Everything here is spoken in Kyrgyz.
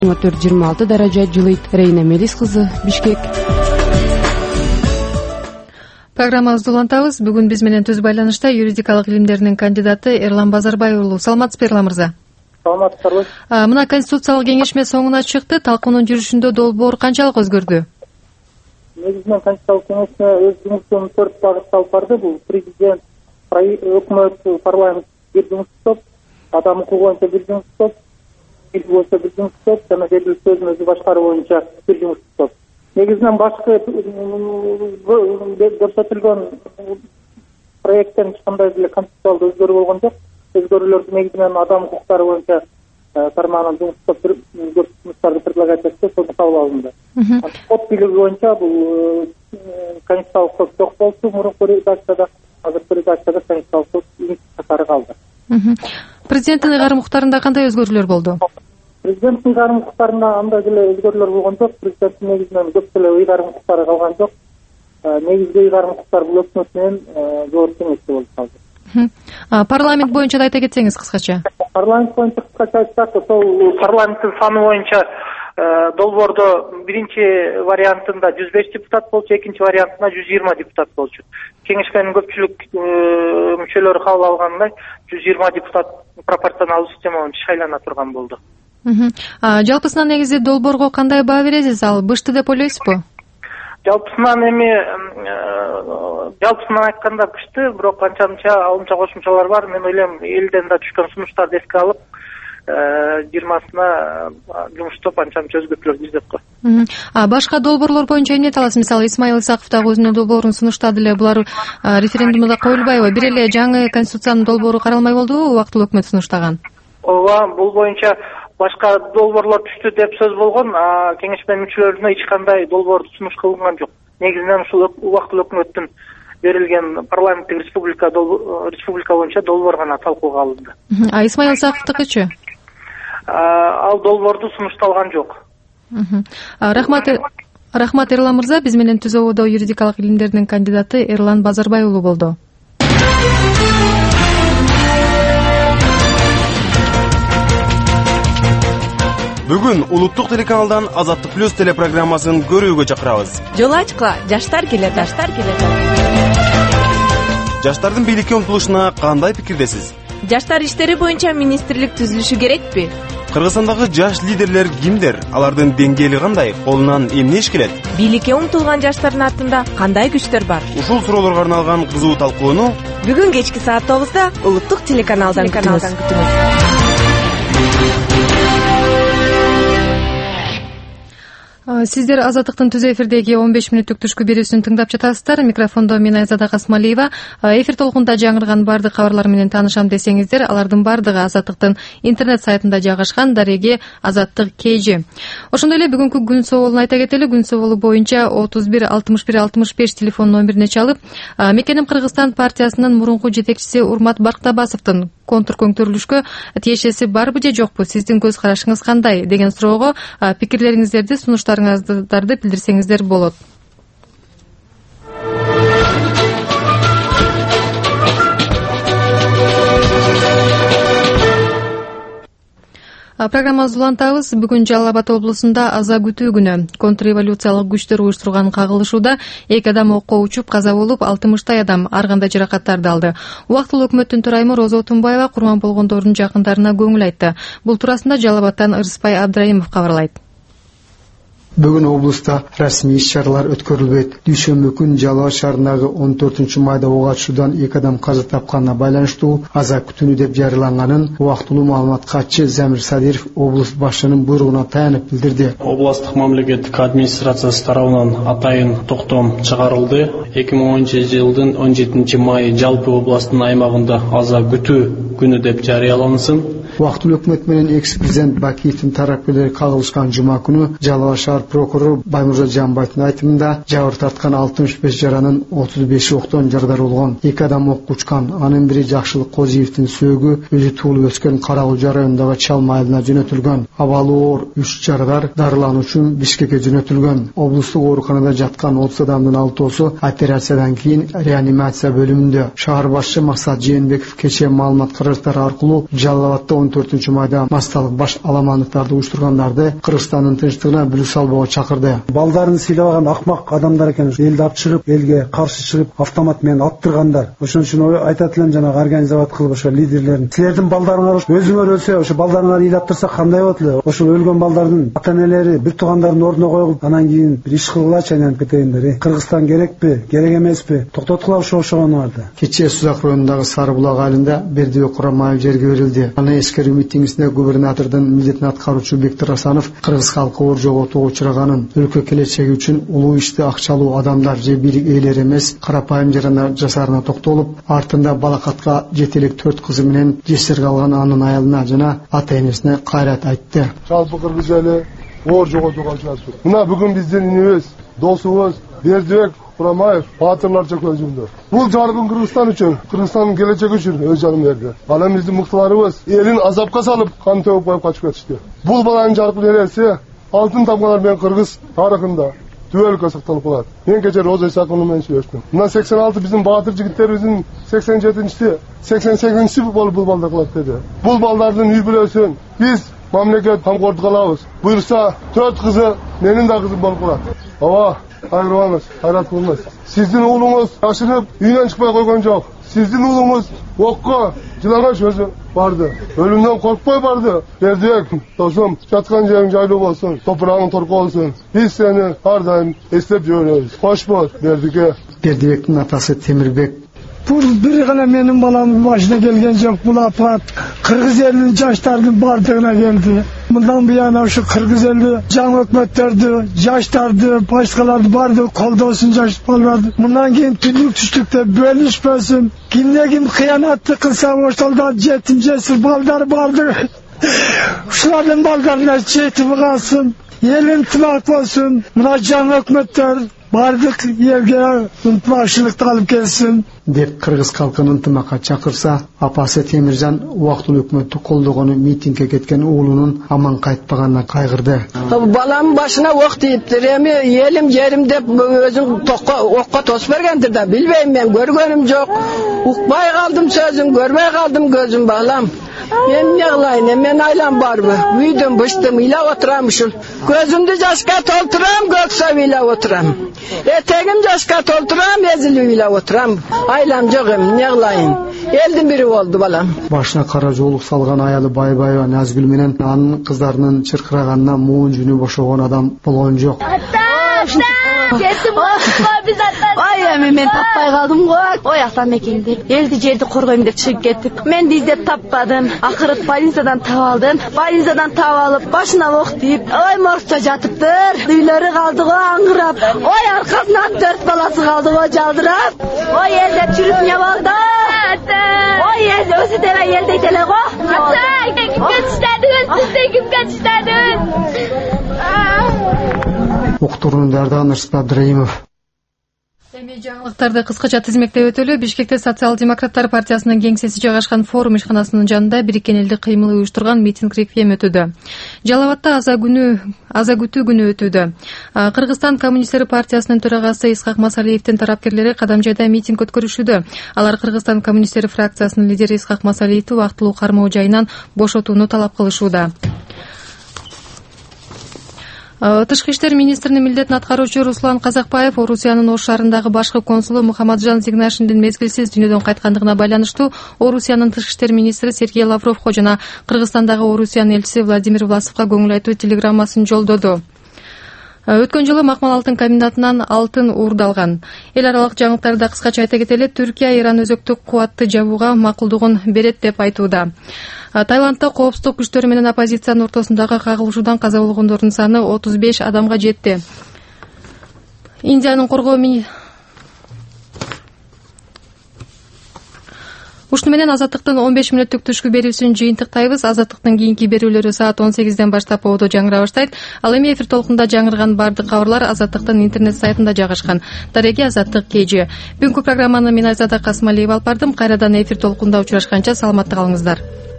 Температура 26 даража жылыйт. Рейна Мелис кызы, Бишкек. Программабызды улантабыз. Бүгүн биз менен түз байланышта юридикалык илимдеринин кандидаты Эрлан Базарбай уулу. Саламатсызбы, Эрлан мырза? Саламатсыздарбы. Мына конституциялык кеңешме соңуна чыкты. Талкуунун жүрүшүндө долбоор канчалык өзгөрдү? Негизинен конституциялык кеңешме өз жумушун 4 багытта алып барды. Бул президент, өкмөт, парламент бир жумуш топ, адам укугу боюнча бир жумуш топ, ил боюнча бир жумуш топ жана жергиликтүү өзүн башкаруу боюнча бир жумуш топ. Негизинен башкы көрсөтүлгөн проекттен эч кандай деле конституциялык өзгөрүү болгон жок. Өзгөрүүлөрдү негизинен адам укуктары боюнча тармагынан жумуш топ жумуштарды предлагать этти, сону кабыл алынды. Код бийлиги боюнча бул конституциялык сот жок болчу мурунку редакцияда, азыркы редакцияда конституциялык сот катары калды. Президенттин ыйгарым укуктарында кандай өзгөрүүлөр болду? Президенттин ыйгарым укуктарында андай деле өзгөрүүлөр болгон жок. Президенттин негизинен көп деле ыйгарым укуктары калган жок. Негизги ыйгарым укуктар бул өкмөт менен жогорку кеңеште болуп калды. Парламент боюнча да айта кетсеңиз кыскача. Парламент боюнча кыскача айтсак, ошол парламенттин саны боюнча долбоордо биринчи вариантында 105 депутат болчу, экинчи вариантында 120 депутат болчу. Кеңешменин көпчүлүк мүчөлөрү кабыл алгандай 120 депутат пропорционалдуу система боюнча шайлана турган болду. Жалпысынан негизи долбоорго кандай баа бересиз? Ал бышты деп ойлойсузбу? Жалпысынан айтканда бышты, бирок канча алымча кошумчалар бар. Мен ойлойм, элден да түшкөн сунуштарды эске алып, 20-сына жумуштоп анча-мынча өзгөртүүлөрдү издеп кой. Башка долбоорлор боюнча эмне айтасыз? Мисалы, Исмаил Исаков дагы өзүнүн долбоорун сунуштады эле. Булар референдумда коюлбайбы? Бир эле жаңы конституциянын долбоору каралмай болдубу? Убактылуу өкмөт сунуштаган. Ооба, бул боюнча башка долбоорлор түштү деп сөз болгон, кеңешме мүчөлөрүнө эч кандай долбоор сунуш кылынган жок. Негизинен ушул убактылуу өкмөттүн берилген парламенттик республика боюнча долбоор гана талкууга алынды. Исмаил Исаковдукучу? Ал долбоорду сунушталган жок. Рахмат Эрлан мырза. Биз менен Түз ободо юридикалык илимдеринин кандидаты Эрлан Базарбай уулу болду. Бүгүн улуттук телеканалдан Азаттык плюс телепрограммасын көрүүгө чакырабыз. Жол ачка, жаштар келет. Жаштардын бийликке умтулушуна кандай пикирдесиз? Жаштар иштери боюнча министрлик түзүлүшү керекпи? Кыргызстандагы жаш лидерлер кимдер? Алардын деңгээли кандай? Колунан эмне иш келет? Бийликке умтулган жаштардын артында кандай күчтөр бар? Ушул суроолорго арналган кызуу талкууну бүгүн кечки саат 9-да улуттук телеканалдан күтүңүз. Сиздер Азаттыктын түз эфирдеги 15 мүнөттүк түшкү берүүсүн тыңдап жатасыздар. Микрофондо мен Айзада Касмалиева. Эфир толкунда жаңырган бардык кабарлар менен таанышам десеңиздер, алардын бардыгы Азаттыктын интернет сайтында жайгашкан, дареги Азаттык KG. Ошондой эле бүгүнкү күн соолун айта кетели. Күн соолу боюнча 31 61 65 телефон номерине чалып, Мекеним Кыргызстан партиясынын мурунку жетекчиси Урмат Барктабасовдун контркөңтөрүлүшкө тиешеси барбы же жокпу? Сиздин көз карашыңыз кандай деген суроого пикирлериңиздерди, сунуштарыңыздарды билдирсеңиздер болот. Программабызды улантабыз. Бүгүн Жалал Абад облусунда аза күтүү күнү. Контрреволюциялык күчтөр уюштурган кагылышууда 2 адам окко учуп каза болуп, 60 адам ар кандай жаракаттарды алды. Убактылуу өкмөттүн төрайымы Роза Отунбаева курман болгондордун жакындарына көңүл айтты. Бул туурасында Жалал Абадтан Ырыспай Абдраимов кабарлайт. Бүгүн облуста расмий иш-чаралар өткөрүлбөйт. Дүйшөмбү күн Жалал Абад шаарындагы 14-майда ок атышуудан 2 адам каза тапканына байланыштуу аза күтүүнү деп жарыяланганын убактылуу маалымат катчы Замир Садиров облус башчынын буйругуна таянып билдирди. Областык мамлекеттик администрациясы тарабынан атайын токтом чыгарылды. 2010-жылдын 17-майы жалпы областтын аймагында аза күтүү күнү деп жарыялансын. Убактылуу өкмөт менен экс-президент Бакиевдин тарапкерлери кагылышкан жума күнү Жалал Абад шаар прокурору Баймурза Жамбайдын айтымында жабыр тарткан 65 жаранын 35 октон жарадар болгон. 2 адам ок учкан. Анын бири Жакшылык Козиевдин сөөгү өзү туулуп өскөн Карагулжа районундагы Чалма айылына жөнөтүлгөн. Абалы оор 3 жарадар дарылануу үчүн Бишкекке жөнөтүлгөн. Облустук ооруканада жаткан 30 адамдын 6-оосу операциядан кийин реанимация бөлүмүндө. Шаар башчы Максат Жээнбеков кечээ маалымат террористтер аркылуу Жалал Абадта 14-майда массалык баш аламандыктарды уюштургандарды Кыргызстандын тынчтыгына бүлүк салбоого чакырды. Балдарын сыйлабаган акмак адамдар экен, элди ап чыгып, элге каршы чыгып, автомат менен аттыргандар. Ошон үчүн айтат элем жанагы организовать кылып ошо лидерлерин. Силердин балдарыңар өзүңөр өлсө, ошо балдарыңар ыйлап турса кандай болот эле? Ошол өлгөн балдардын ата-энелери, бир туугандардын ордуна коюлуп, анан кийин бир иш кылгылачы айнанып кетейиндер. Кыргызстан керекпи, керек эмеспи? Токтоткула ошогонуарды. Кечээ Сузак районундагы Сары булак айылында Бердибек Курамаев жерге берилди. Аны эскерүү митингисинде губернатордун милдетин аткаруучу Бектир Асанов кыргыз халкы оор жоготууга учраганын, өлкө келечеги үчүн улуу ишти акчалуу адамдар же бийлик ээлери эмес, карапайым жарандар жасарына токтолуп, артында балакатка жетелик 4 кызы менен жесир калган анын аялына жана ата-энесине кайрат айтты. Жалпы кыргыз эли оор жоготууга учурашты. Мына бүгүн биздин инибиз, досубуз Бердибек Курамаев баатырларча көз жумду. Бул жаркын Кыргызстан үчүн, Кыргызстандын келечеги үчүн өз жанын берди. Ал эми биздин мыктыларыбыз элин азапка салып, кан төгүп коюп качып кетишти. Бул баланын жаркын элеси алтын тамгалар менен Кыргыз тарыхында түбөлүккө сакталып калат. Мен кечээ Роза Исаковна менен сүйлөштүм. Мына 86 биздин баатыр жигиттерибиздин 87-чи, 88-чи болуп бул балдар кылат деди. Бул балдардын үй бүлөсүн биз мамлекет камкордук алабыз. Буюрса 4 кызы менин да кызым болуп калат. Ооба, кайрылбаңыз, кайрат кылыңыз. Сиздин уулуңуз ашынып үйүнөн чыкпай койгон жок. Сиздин уулуңуз окко жылаган өзү барды. Өлүмдөн коркпой барды. Бердибек, досум, жаткан жериң жайлуу болсун, топурагың торко болсун. Биз сени ар дайым эстеп жүрөбүз. Кош бол, Бердибек. Бердибектин атасы Темирбек Бул бир гана менин баламдын башына келген жок, бул апат кыргыз элинин жаштарынын бардыгына келди. Мындан буян ушу кыргыз эли жаңы өкмөттөрдү, жаштарды, башкаларды барды колдосун жаш балдарды. Мындан кийин түндүк түштүктө бөлүшпөсүн. Кимге ким кыянатты кылса ошолдо жетим жесир балдар барды. Ушулардын балдарына жетип калсын, элин тынак болсун. Мына жаңы өкмөттөр бардык элге ынтымакчылыкты алып келсин деп кыргыз халкынын ынтымакка чакырса, апасы Темиржан убактылуу өкмөттү колдогону митингге кеткен уулунун аман кайтпаганына кайгырды. Баламдын башына ок тийиптир, эми элим жерим деп өзүң окко тосуп бергендир да, билбейм, мен көргөнүм жок. Укпай калдым сөзүн, көрбөй калдым көзүм балам. Мен не кылайын, мен айлам барбы? Үйдөн быштым, ыйлап отурам ушул. Көзүмдү жашка толтурам, көксөп ыйлап отурам. Этегим жашка толтурам, эзилип ыйлап отурам. Айлам жок эми, не кылайын? Элдин бири болду балам. Башына кара жоолук салган аялы Байбаева Назгүл менен анын кыздарынын чыркыраганына муун жүнү бошогон адам болгон жок. Ой, эми мен таппай калдым го. Ояктан мекенде элди жерди коргойм деп чыгып кеттик. Мен издеп таппадым. Акыры больницадан таап алдым. Больницадан таап алып, башына ок тийип, ой моргто жатыптыр. Үйлөрү калды го аңгырап. Ой аркасынан 4 баласы калды го жалдырап. Ой элдеп жүрүп не болду? Ой өзү деле эл дейт эле го. Кимге түштөдүңүз? Сиз кимге түштөдүңүз? Уктурууну Дардан Ырысбек. Эми жаңылыктарды кыскача тизмектеп өтөлү. Бишкекте Социал-демократтар партиясынын кеңсеси жайгашкан форум ишканасынын жанында Бириккен элдик кыймылы уюштурган митинг реквием өтүүдө. Жалал Абадта аза күтүү күнү өтүүдө. Кыргызстан коммунисттер партиясынын төрагасы Исхак Масалиевдин тарапкерлери Кадамжайда митинг өткөрүшүүдө. Алар Кыргызстан коммунисттер фракциясынын лидери Исхак Масалиевди убактылуу кармоо жайынан бошотууну талап кылышууда. Тышкы иштер министринин милдетин аткаруучу Руслан Казакбаев Орусиянын Ош шаарындагы башкы консулу Мухаммаджан Зигнашиндин мезгилсиз дүйнөдөн кайткандыгына байланыштуу Орусиянын тышкы иштер министри Сергей Лавровго жана Кыргызстандагы Орусиянын элчиси Владимир Власовго көңүл айтуу телеграммасын жолдоду. Өткөн жылы Макмал алтын комбинатынан алтын уурдалган. Эл аралык жаңылыктарды кыскача айта кетели, Түркия Иран өзөктүк кубатты жабууга макулдугун берет деп айтууда. Таиландда коопсуздук күчтөрү менен оппозициянын ортосундагы кагылышуудан каза болгондордун саны 35 адамга жетти. Индиянын коргоо Ушуну менен Азаттыктын 15 мүнөттүк түшкү берүүсүн жыйынтыктайбыз. Азаттыктын кийинки берүүлөрү саат 18ден баштап ободо жаңыра баштайт. Ал эми эфир толкунда жаңырган бардык кабарлар Азаттыктын интернет сайтында жайгашкан. Дареги Азаттык KG. Бүгүнкү программаны мен Айзада Касмалиева алып бардым. Кайрадан эфир толкунда учурашканча саламатта калыңыздар.